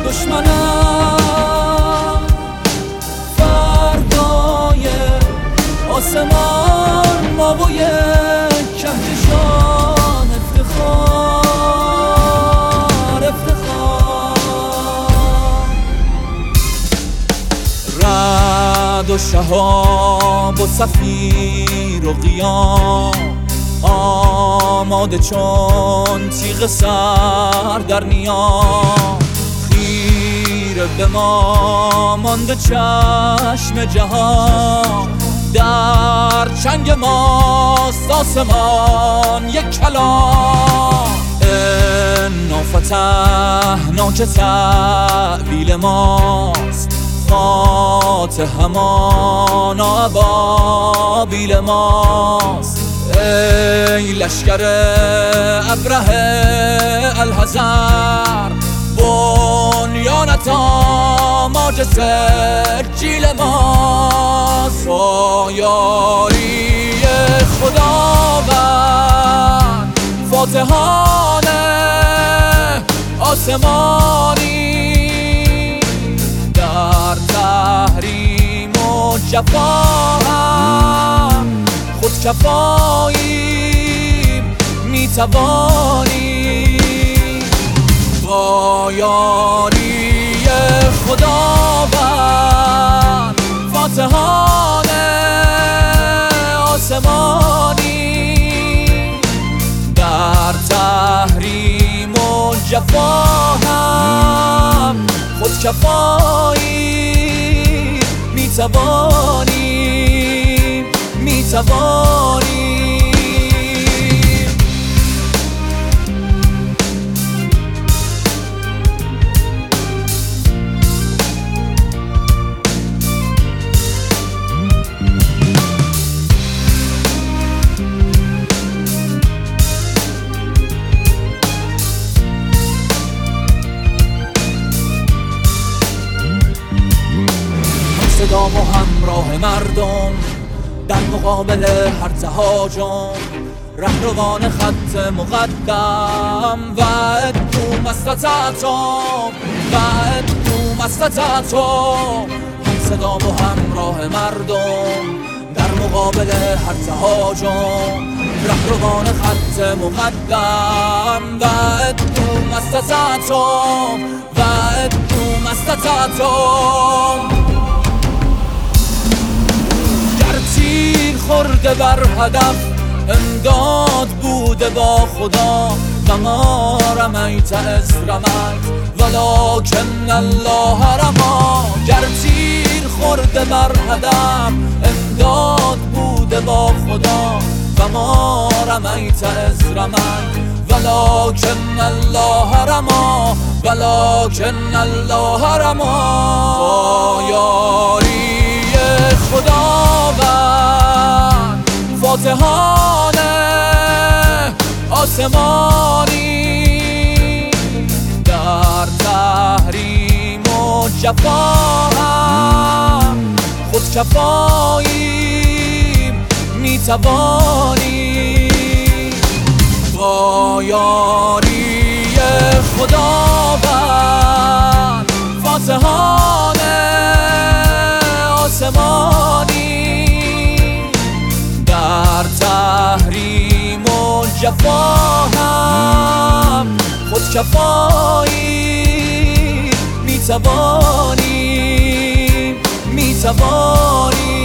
دشمنم فردای آسمان ما و یک کهکشان افتخار رعد و شهاب و صفیر و قیام آماده چون تیغ سر در نیام خیره به ما مانده چشم جهان در چنگ ماست آسمان یک کلام انا فتحنا که تعبیل ماست فاتح همان ابابیل ماست ای لشکر ابره الحذر بنیانت آماج سجیل ماست با یاری خداوند فاتحان آسمانی در تحریم و جفا هم خود کفاییم میتوانیم با یاری خداوند فاتحان آسمانی در تحریم و جفا هم خود کفاییم میتوانیم صدام و همراه مردم در مقابل هر تهاجم رهروان خط مقدم و ادو مستطعتم هم صدام و همراه مردم در مقابل هر تهاجم رهروان خط مقدم و ادو مستطعتم تیر خورده بر هدف امداد بوده با خدا و ما رمیت از رمیت ولکن الله رما گر تیر خورده بر هدف امداد بوده با خدا و ما رمیت از رمیت ولکن الله رما با یاری خداوند فاتحان آسمانی در تحریم و جفا هم خود کفاییم میتوانیم با یاری خداوند فاتحان آسمانی در تحریم و جفا هم خود کفاییم میتوانیم